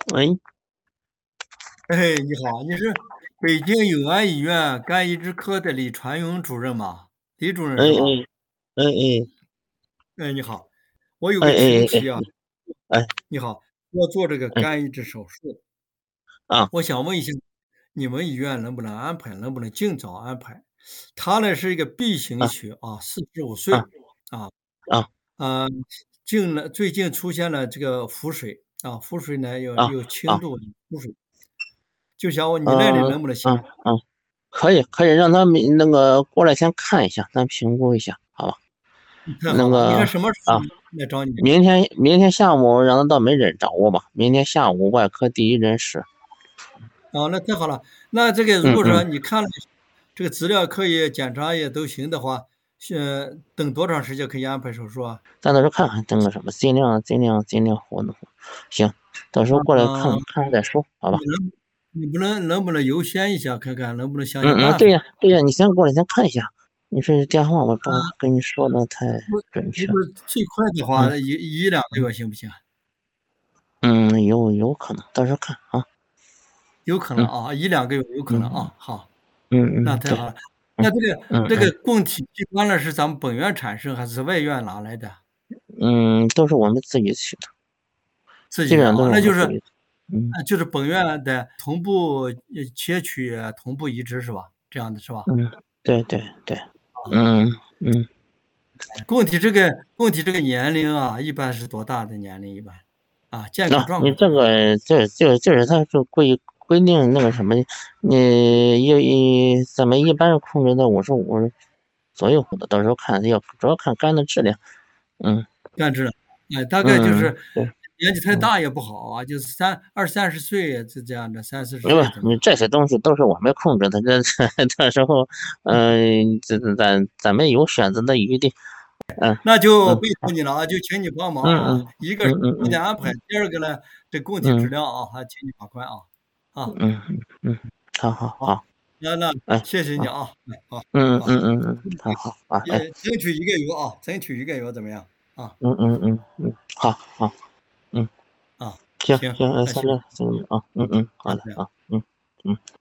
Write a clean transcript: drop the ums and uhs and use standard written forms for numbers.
哎， 哎，你好，你是北京永安医院肝移植科的李传勇主任吗？李主任哎是吧？ 哎哎哎，你好，我有哎个亲哎哎戚啊， 哎你好，要做这个哎肝移植手术， 啊我想问一下，你们医院能不能安排，能不能尽早安排？他呢是一个 B 型啊血啊，45岁啊啊， 啊呃，最近出现了这个腹水啊，腹水呢啊有轻啊度的腹水，就想问你那里嗯能不能行？ 嗯嗯，可以让他们那个过来先看一下，咱评估一下，好吧？ 太好了，你那个看什么时啊， 候来找你？ 明天下午让他到门诊找我吧。明天下午外科第一诊室。 哦，那太好了。那这个如果说嗯嗯， 你看了这个资料可以检查也都行的话，等多长时间可以安排手术啊？ 咱到时候看看等个什么，尽量活动。行，到时候过来看嗯， 看再说，好吧？ 你能不能优先一下，看看能不能想嗯嗯， 想办法？ 对呀对呀，你先过来先看一下。你这电话我不啊， 跟你说的太准确。 如果最快的嗯话，一两个月行不行？ 嗯，有可能，到时候看啊。 有可能嗯啊，一两个月有可能嗯啊。好， 对。 那太好了。 嗯那这个嗯供体器官呢，是咱们本院产生还是外院拿来的？ 都是我们自己取的， 自己的啊， 基本上都是我那就是们自己取。嗯就是本院的同步切取、同步移植是吧？这样的是吧？ 嗯，对对对。嗯嗯， 供体这个年龄啊，一般是多大的年龄一般？啊，健康状你这况怎么样？ 个就是它是规定那个什么，你咱们一般是控制在55左右的，到时候看主要看肝的质量。嗯干治了，哎，大概就嗯， 是对。 年纪太嗯。 大也不好啊，就是二三十岁这样的30岁怎么你这些东西都是我们控制的，这时候，咱们有选择的余地。嗯那就拜嗯托你了啊，就请你帮忙啊。 嗯嗯一个是嗯嗯嗯早点安排，第二个呢，这供体质嗯量啊，还请你把关啊。啊， 嗯好好好， 好。 那哎谢谢你好。 啊，好好， 好好啊。哎。 争取一个月啊，争取一个月怎么样？啊好好。嗯， 啊，行， 行行， 那行， 先这样，行啊。好啊， 的这样。 啊。嗯。